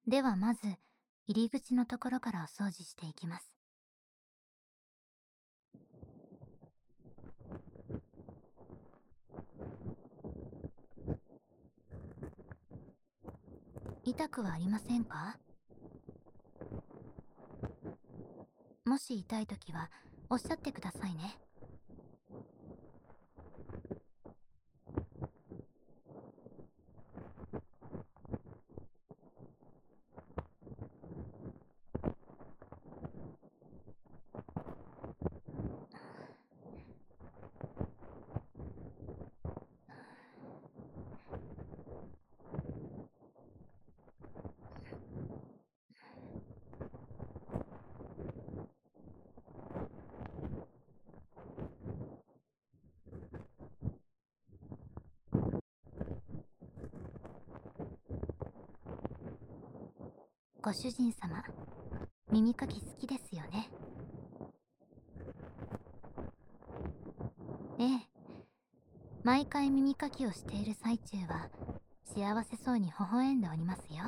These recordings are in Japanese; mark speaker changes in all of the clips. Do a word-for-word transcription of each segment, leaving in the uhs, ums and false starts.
Speaker 1: ではまず入り口のところからお掃除していきます。痛くはありませんか？もし痛いときはおっしゃってくださいね。ご主人様、耳かき好きですよね。ええ、毎回耳かきをしている最中は幸せそうに微笑んでおりますよ。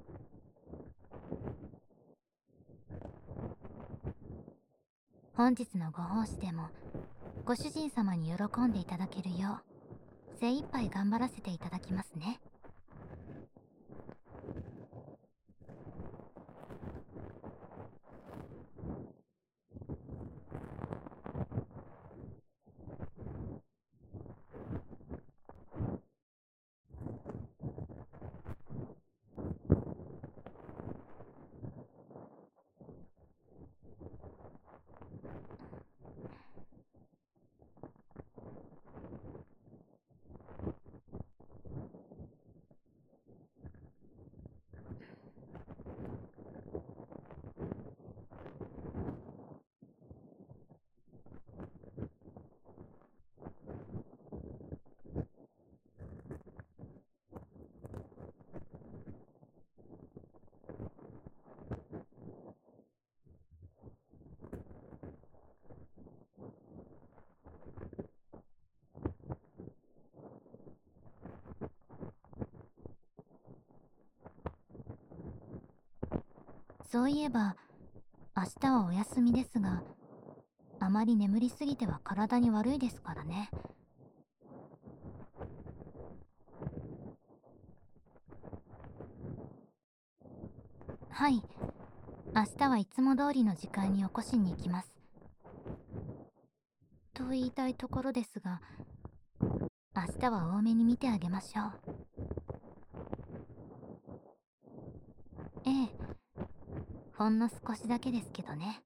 Speaker 1: 本日のご奉仕でもご主人様に喜んでいただけるよう精一杯頑張らせていただきますね。そういえば明日はお休みですが、あまり眠りすぎては体に悪いですからね。はい、明日はいつも通りの時間に起こしに行きます。と言いたいところですが、明日は多めに見てあげましょう。ええ、ほんの少しだけですけどね。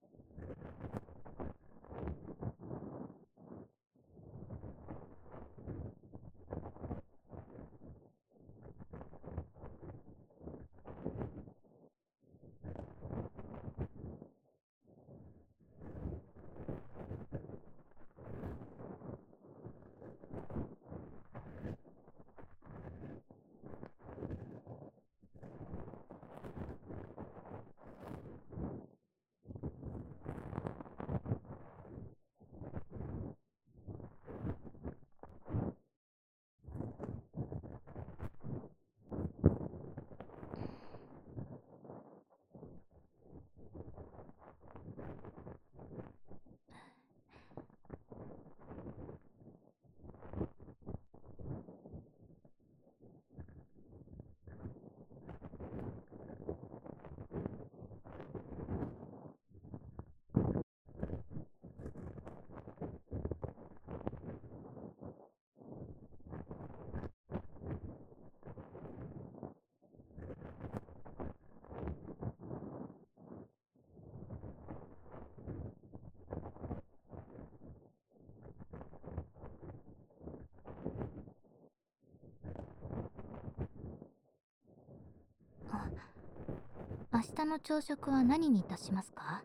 Speaker 1: あ、明日の朝食は何にいたしますか？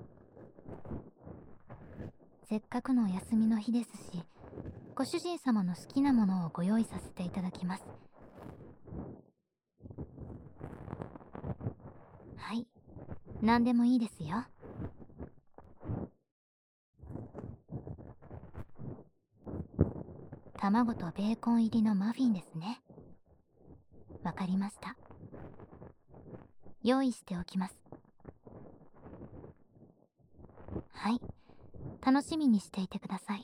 Speaker 1: せっかくのお休みの日ですし、ご主人様の好きなものをご用意させていただきます。はい、何でもいいですよ。卵とベーコン入りのマフィンですね。わかりました。 用意しておきます。はい、楽しみにしていてください。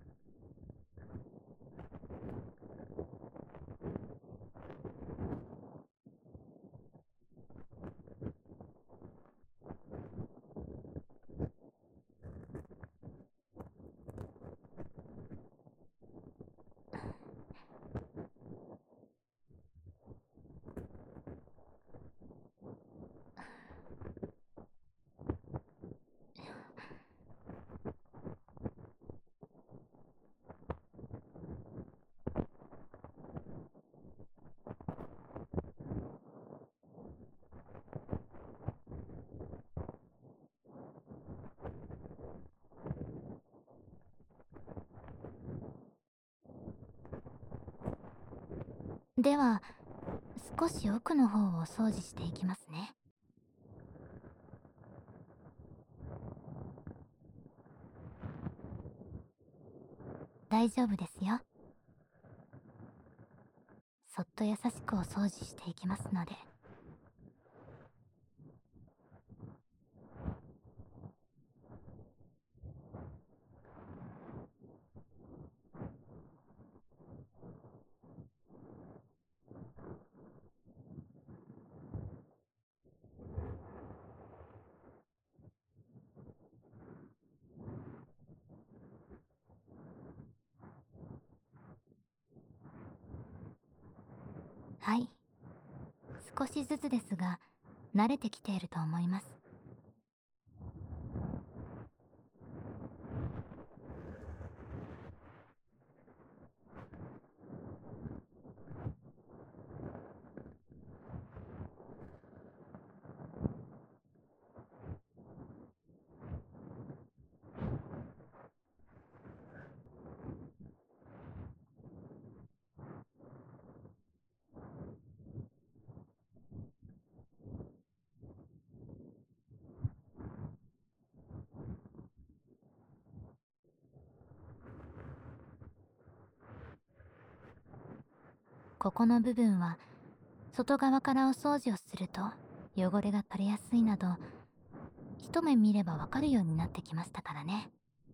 Speaker 1: では、少し奥の方を掃除していきますね。大丈夫ですよ。そっと優しくお掃除していきますので。はい、少しずつですが慣れてきていると思います。ここの部分は外側からお掃除をすると汚れが取れやすいなど、一目見ればわかるようになってきましたからね。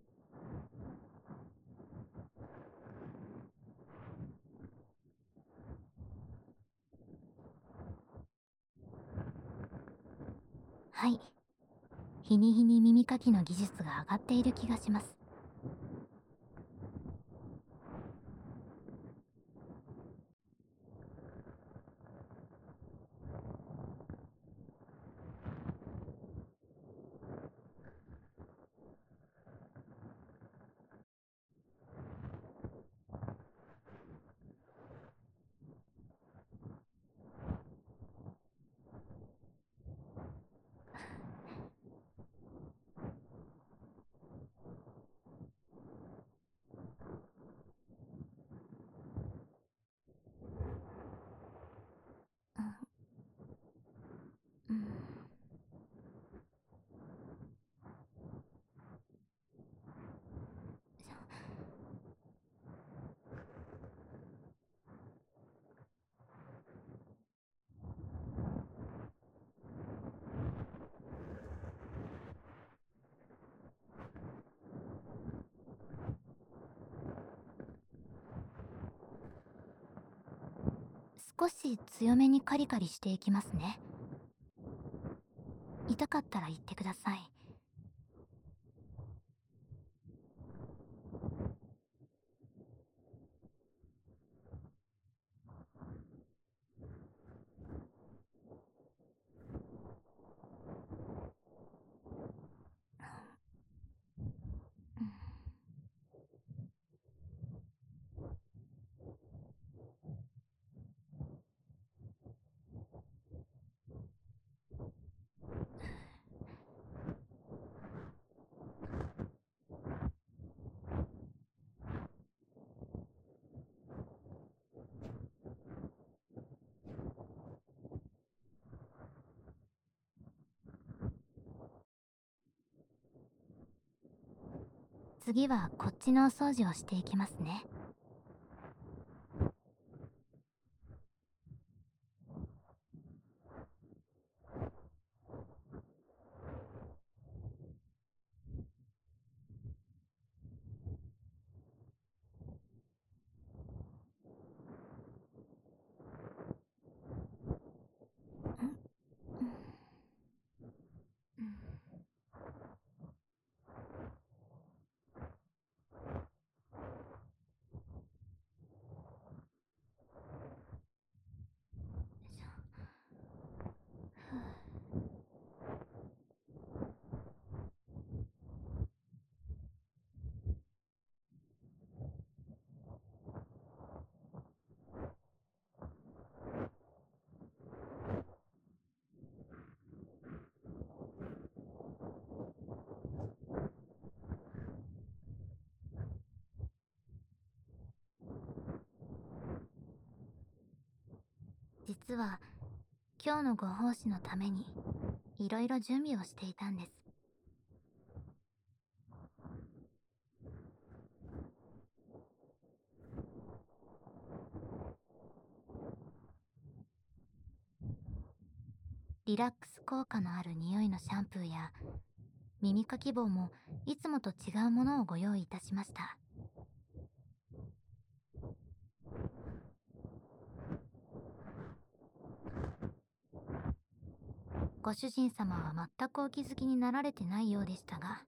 Speaker 1: はい、日に日に耳かきの技術が上がっている気がします。うん、少し強めにカリカリしていきますね。痛かったら言ってください。うん、次はこっちのお掃除をしていきますね。 実は今日のご奉仕のためにいろいろ準備をしていたんです。リラックス効果のある匂いのシャンプーや耳かき棒もいつもと違うものをご用意いたしました。ご主人様は全くお気づきになられてないようでしたが、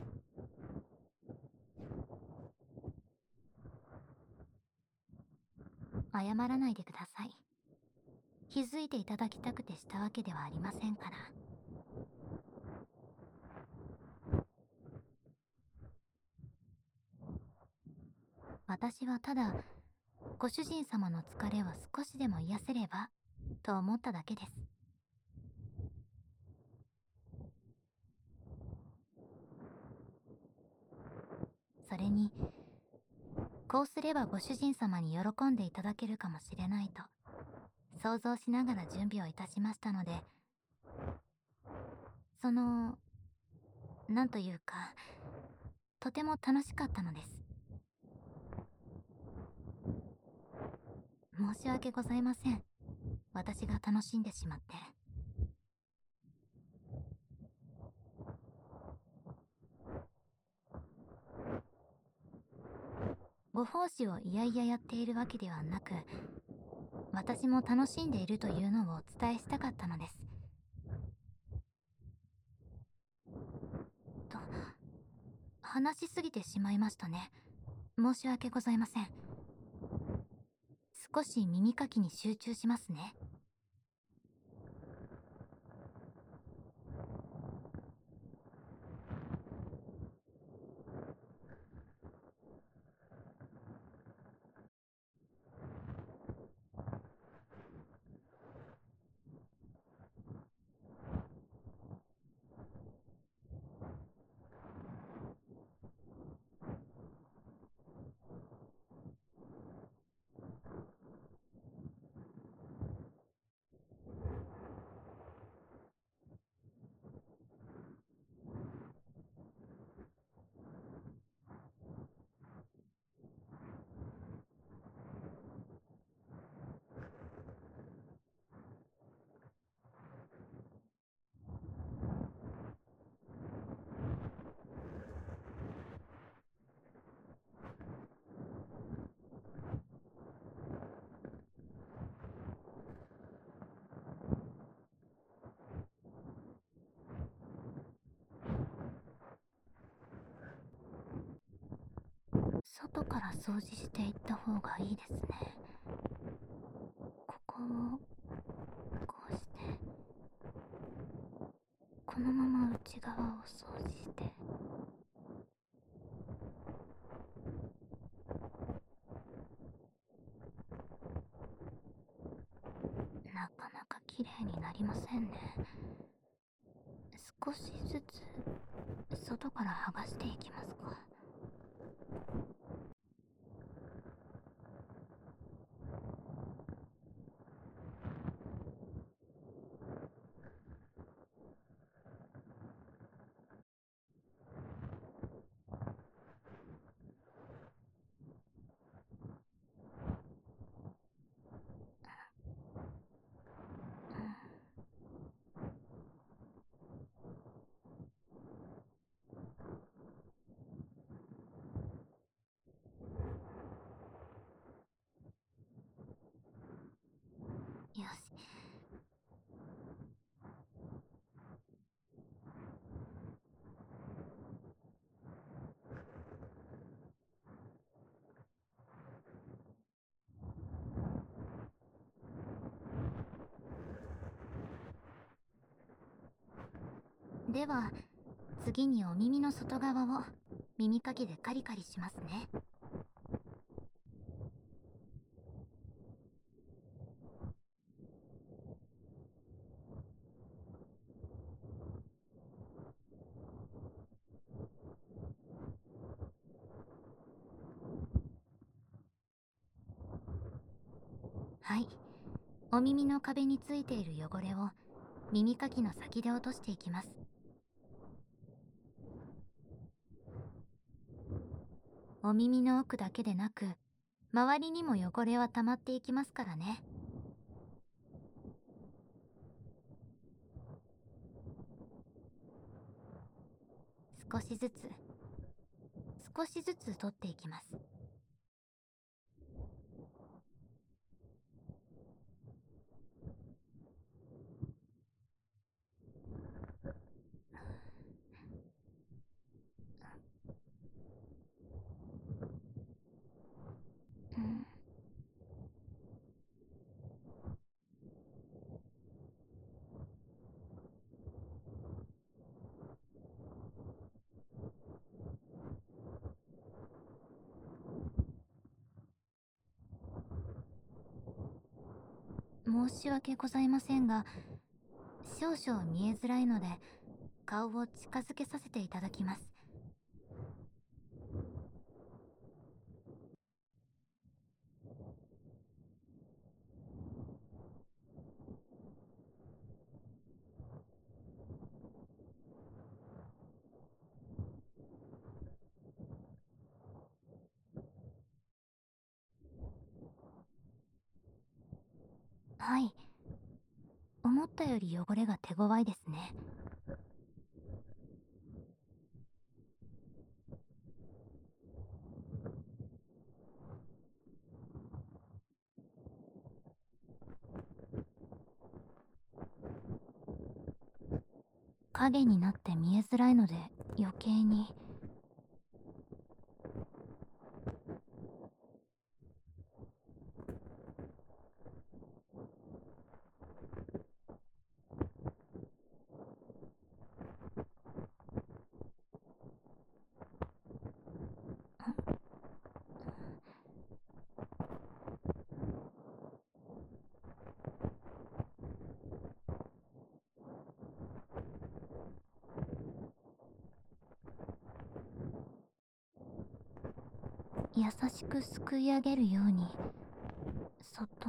Speaker 1: 謝らないでください。気づいていただきたくてしたわけではありませんから。私はただご主人様の疲れを少しでも癒せればと思っただけです。それにこうすればご主人様に喜んでいただけるかもしれないと想像しながら準備をいたしましたので、そのなんというかとても楽しかったのです。申し訳ございません、私が楽しんでしまって。ご奉仕をいやいややっているわけではなく、私も楽しんでいるというのをお伝えしたかったのです。と、話しすぎてしまいましたね。申し訳ございません。少し耳かきに集中しますね。外から掃除していった方がいいですね。ここをこうして、このまま内側を掃除して、なかなか綺麗になりませんね。少しずつ外から剥がしていきますか。よし。では次にお耳の外側を耳かきでカリカリしますね。はい、 お耳の壁についている汚れを耳かきの先で落としていきます。お耳の奥だけでなく、周りにも汚れは溜まっていきますからね。少しずつ少しずつ取っていきます。うん、申し訳ございませんが、少々見えづらいので顔を近づけさせていただきます。はい、思ったより汚れが手強いですね。影になって見えづらいので余計に。優しくすくい上げるようにそっと。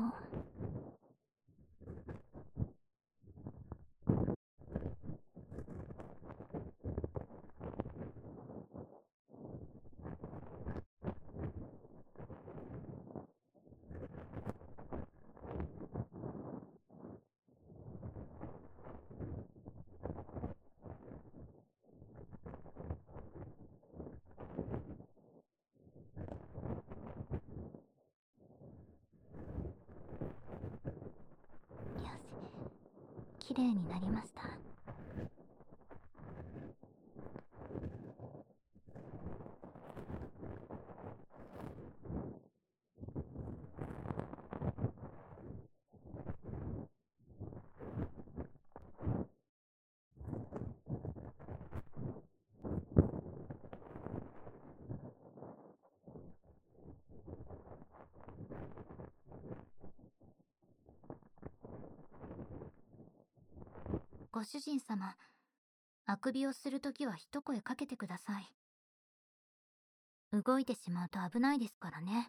Speaker 1: よし、綺麗になりました。ご主人様、あくびをするときは一声かけてください。動いてしまうと危ないですからね。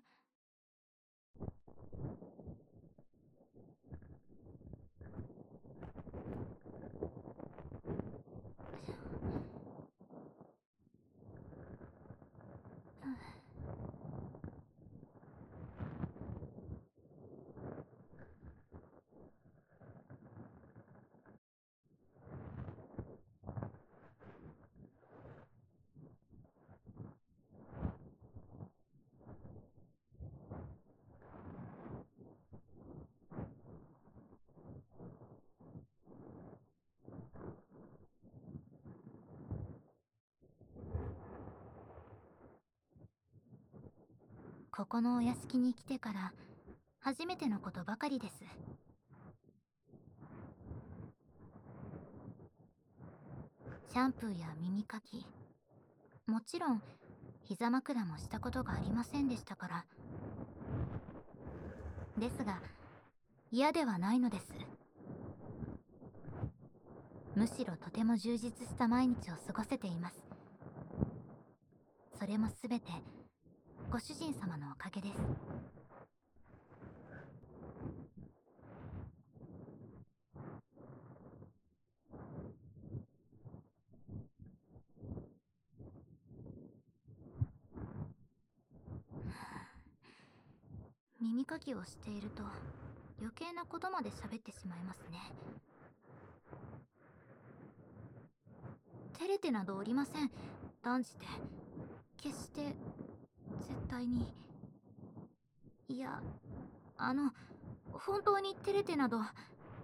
Speaker 1: ここのお屋敷に来てから初めてのことばかりです。シャンプーや耳かき、もちろん膝枕もしたことがありませんでしたから。ですが嫌ではないのです。むしろとても充実した毎日を過ごせています。それもすべてご主人様のおかげです。 耳かきをしていると余計なことまで喋ってしまいますね。照れてなどおりません。断じて。決して、絶対に。いや、あの、本当に照れてなど。は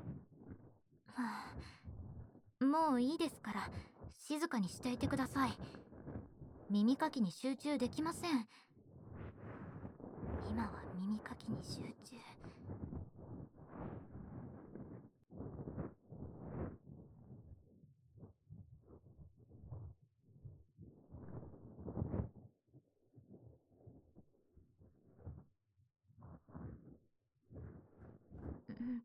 Speaker 1: あ、もういいですから、静かにしていてください。耳かきに集中できません。今は耳かきに集中。うん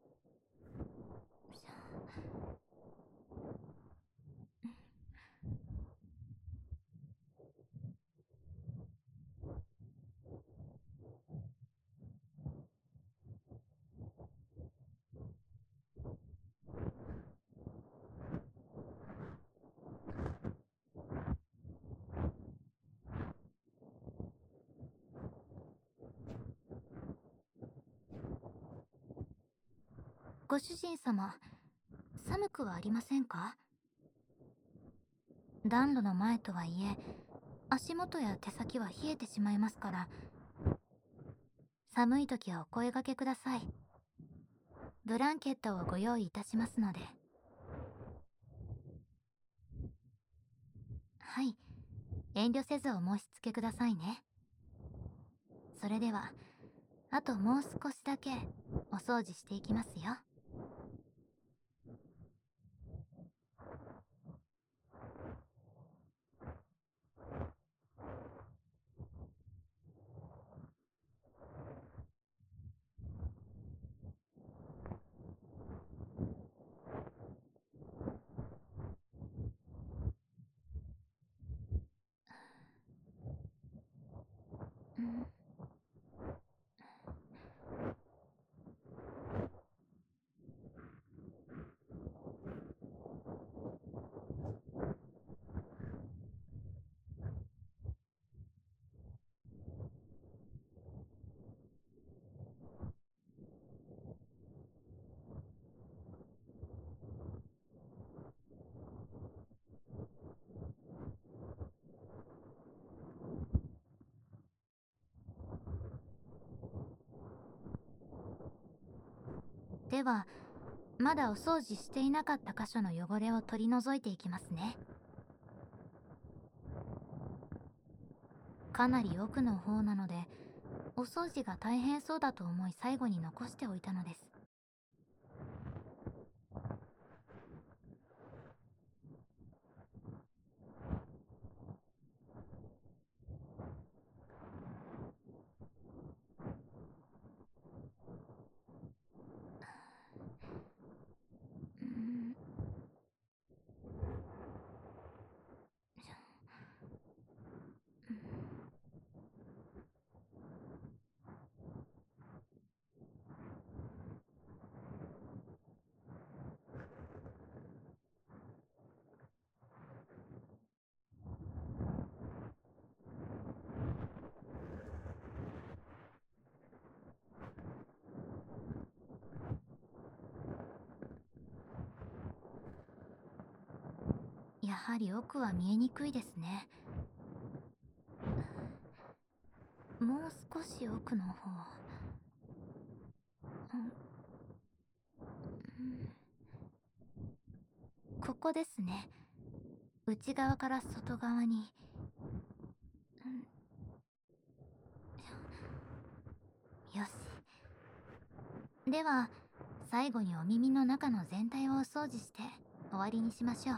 Speaker 1: ご主人様、寒くはありませんか？暖炉の前とはいえ、足元や手先は冷えてしまいますから、寒い時はお声掛けください。ブランケットをご用意いたしますので。はい、遠慮せずお申し付けくださいね。それでは、あともう少しだけお掃除していきますよ。うん。では、まだお掃除していなかった箇所の汚れを取り除いていきますね。かなり奥の方なので、お掃除が大変そうだと思い最後に残しておいたのです。うーん。やはり奥は見えにくいですね。もう少し奥の方。うん、ここですね。内側から外側に。うん、よし。では、最後にお耳の中の全体をお掃除して終わりにしましょう。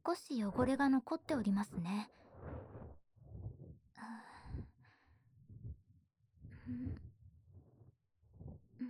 Speaker 1: 少し汚れが残っておりますね。うんうん。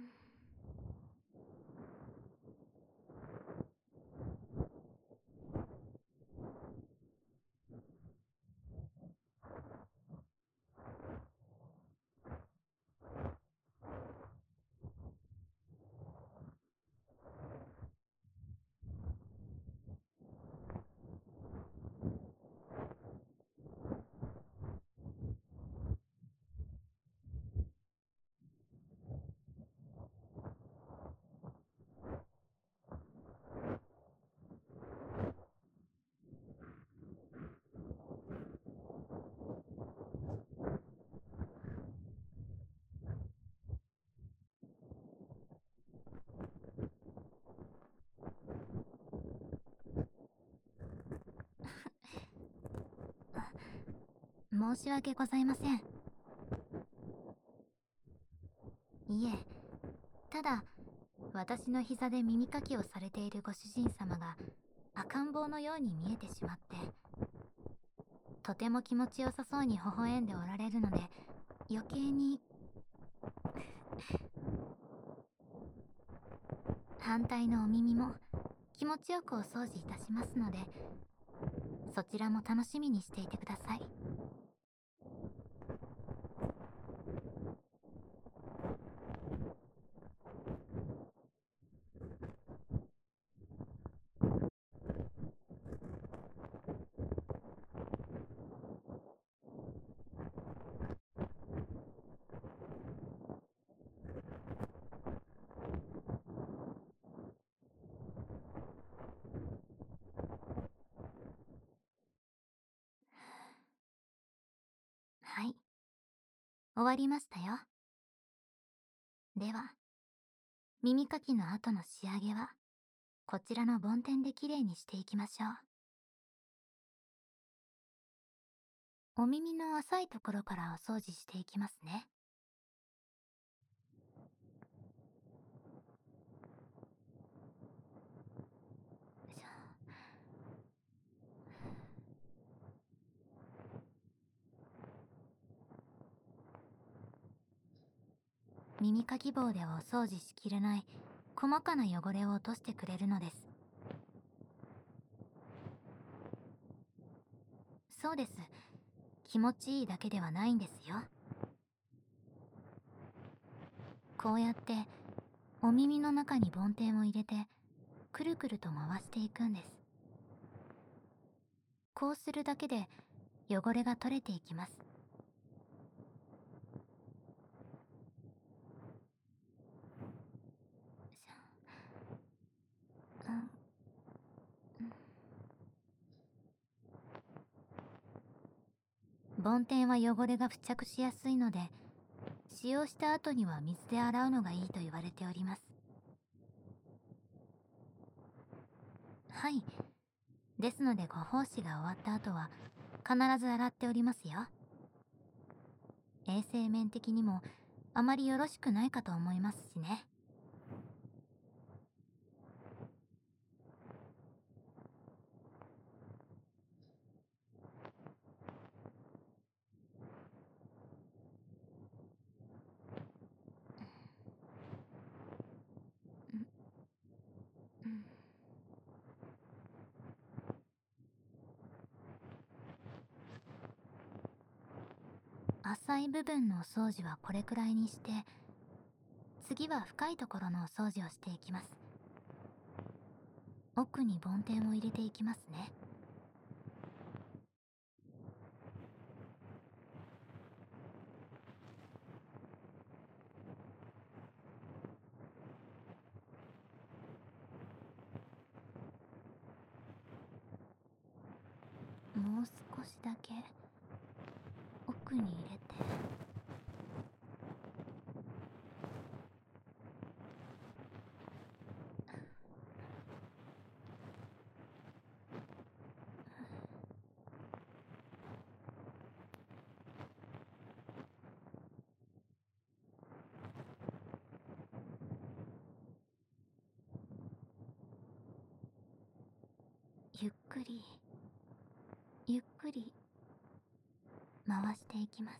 Speaker 1: 申し訳ございません。いえ、ただ私の膝で耳かきをされているご主人様が赤ん坊のように見えてしまって、とても気持ちよさそうに微笑んでおられるので、余計に。反対のお耳も気持ちよくお掃除いたしますので、そちらも楽しみにしていてください。はい、終わりましたよ。では、耳かきの後の仕上げはこちらの梵天できれいにしていきましょう。お耳の浅いところからお掃除していきますね。耳かき棒ではお掃除しきれない細かな汚れを落としてくれるのです。そうです。気持ちいいだけではないんですよ。こうやってお耳の中に梵天を入れてくるくると回していくんです。こうするだけで汚れが取れていきます。梵天は汚れが付着しやすいので、使用した後には水で洗うのがいいと言われております。はい。ですのでご奉仕が終わった後は必ず洗っておりますよ。衛生面的にもあまりよろしくないかと思いますしね。うんうん。浅い部分のお掃除はこれくらいにして、次は深いところのお掃除をしていきます。奥に梵天を入れていきますね。もう少しだけ奥に入れて。ゆっくり回していきます。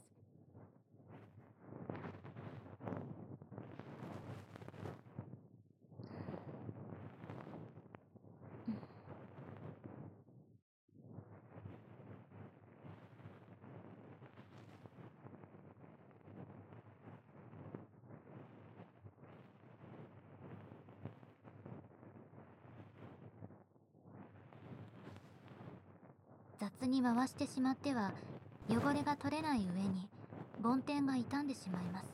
Speaker 1: 雑に回してしまっては汚れが取れない上に梵天が傷んでしまいます。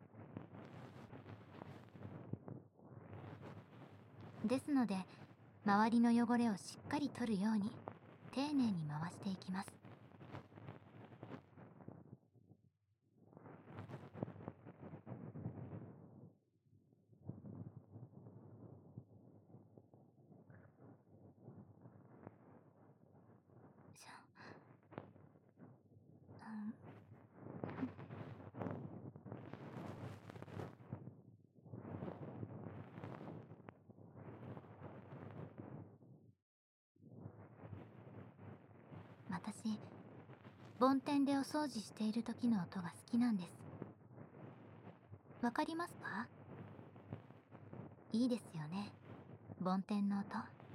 Speaker 1: ですので周りの汚れをしっかり取るように丁寧に回していきます。しゃうん私、梵天でお掃除している時の音が好きなんです。わかりますか？いいですよね、梵天の音。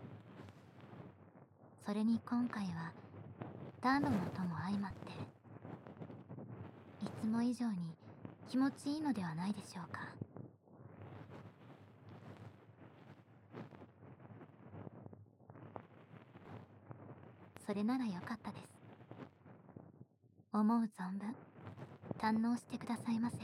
Speaker 1: それに今回は暖炉の音も相まっていつも以上に気持ちいいのではないでしょうか。それならよかったです。思う存分堪能してくださいませ。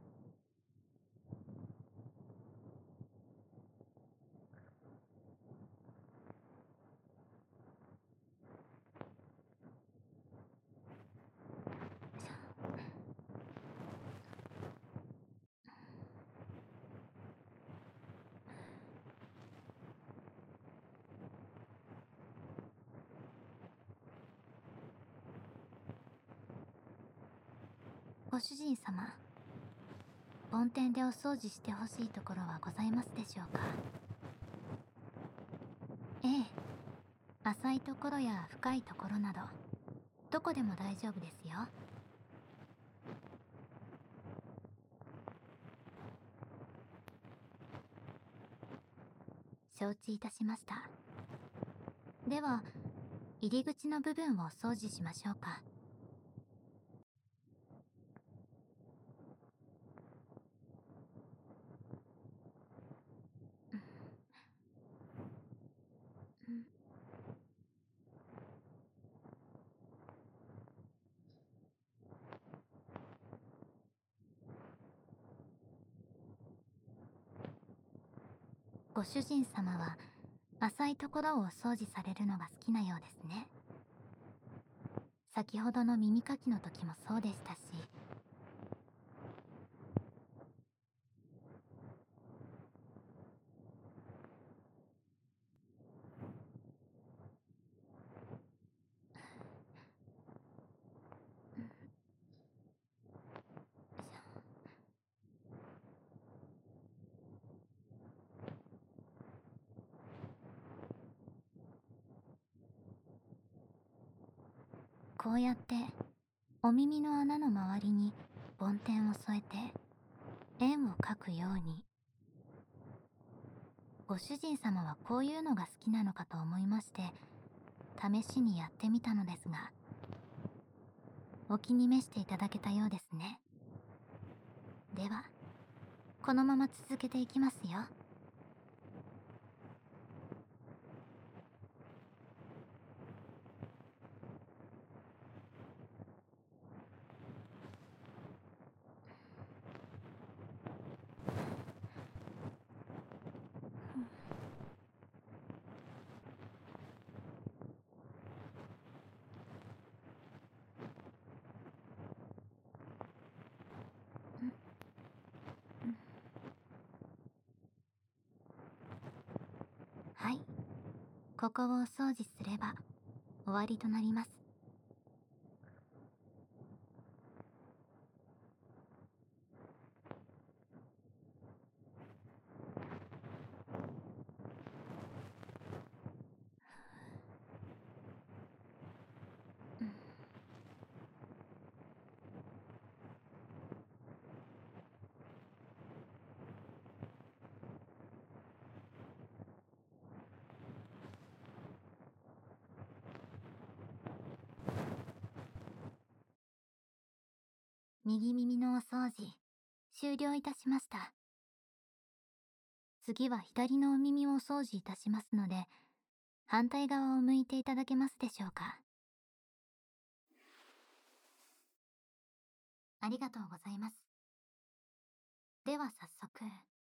Speaker 1: ご主人様、梵天でお掃除してほしいところはございますでしょうか？ええ、浅いところや深いところなどどこでも大丈夫ですよ。承知いたしました。では入り口の部分を掃除しましょうか。うん、ご主人様は浅いところをお掃除されるのが好きなようですね。先ほどの耳かきの時もそうでしたし。こうやってお耳の穴の周りに梵天を添えて円を描くように。ご主人様はこういうのが好きなのかと思いまして試しにやってみたのですが、お気に召していただけたようですね。ではこのまま続けていきますよ。はい、ここをお掃除すれば終わりとなります。 右耳のお掃除、終了いたしました。次は左のお耳をお掃除いたしますので、反対側を向いていただけますでしょうか。ありがとうございます。では早速。